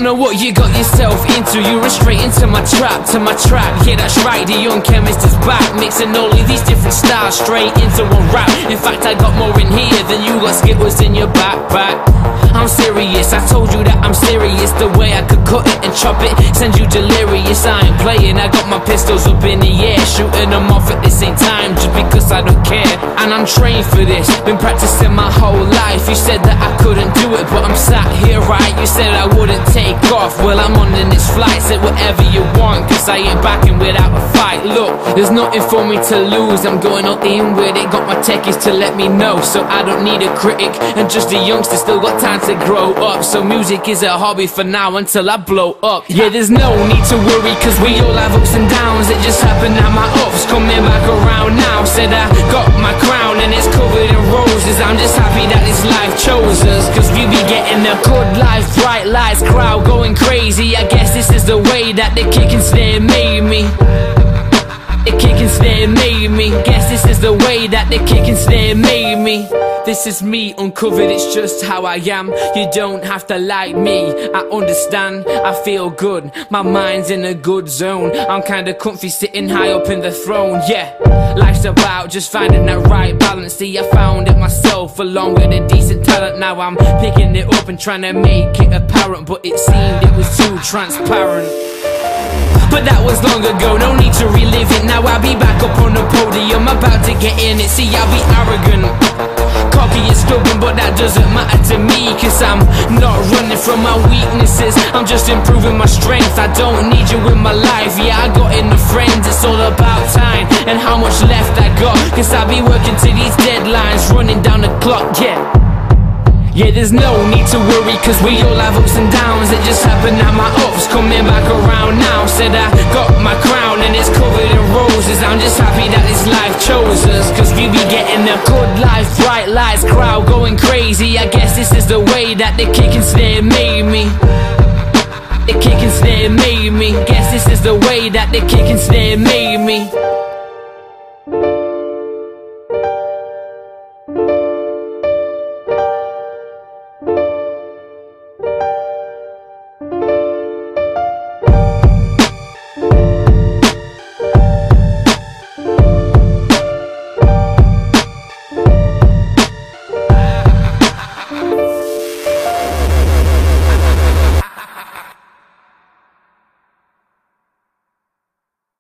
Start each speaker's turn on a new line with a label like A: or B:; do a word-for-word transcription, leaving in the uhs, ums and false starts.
A: know what you got yourself into. You were straight into my trap, to my trap. Yeah, that's right, the young chemist is back, mixing all of these different styles straight into one rap. In fact, I got more in here than you got Skittles in your backpack. I'm serious, I told you that I'm serious. The way I could cut it and chop it, send you delirious. I ain't playing, I got my pistols up in the air, shooting them off at the same time, just because I don't care. And I'm trained for this, been practicing my whole life. You said that I couldn't do it, but I'm sat here right. You said I wouldn't take off, well I'm on in this flight. Say whatever you want, cause I ain't backing without a fight. Look, there's nothing for me to lose, I'm going all in with it. Got my techies to let me know, so I don't need a critic. And just a youngster, still got time to grow up. So music is a hobby for now until I blow up. Yeah, there's no need to worry, cause we all have ups and downs. It just happened that my ups coming back around now. Said I got my crown and it's covered in roses. I'm just happy that this life chose us, cause we be getting the good life, bright lights, crowd going crazy. I guess this is the way that the kick and snare made me. The kick and snare made me. Guess this is the way that the kick and snare made me. This is me uncovered, it's just how I am. You don't have to like me, I understand. I feel good, my mind's in a good zone. I'm kinda comfy sitting high up in the throne, yeah. Life's about just finding that right balance. See, I found it myself along with a decent talent. Now I'm picking it up and trying to make it apparent, but it seemed it was too transparent. But that was long ago, no need to relive it. Now I'll be back up on the podium, about to get in it. See, I'll be arrogant, cocky and stubborn, but that doesn't matter to me, cause I'm not running from my weaknesses, I'm just improving my strength. I don't need you in my life, yeah, I got enough friends. It's all about time and how much left I got, cause I'll be working to these deadlines, running down the clock, yeah. Yeah, there's no need to worry, cause we all have ups and downs. It just happened that my ups coming back around now. Said I got my crown and it's covered in roses. I'm just happy that this life chose us, cause we be getting the good life, bright lights, crowd going crazy. I guess this is the way that the kick and snare made me. The kick and snare made me. Guess this is the way that the kick and snare made me.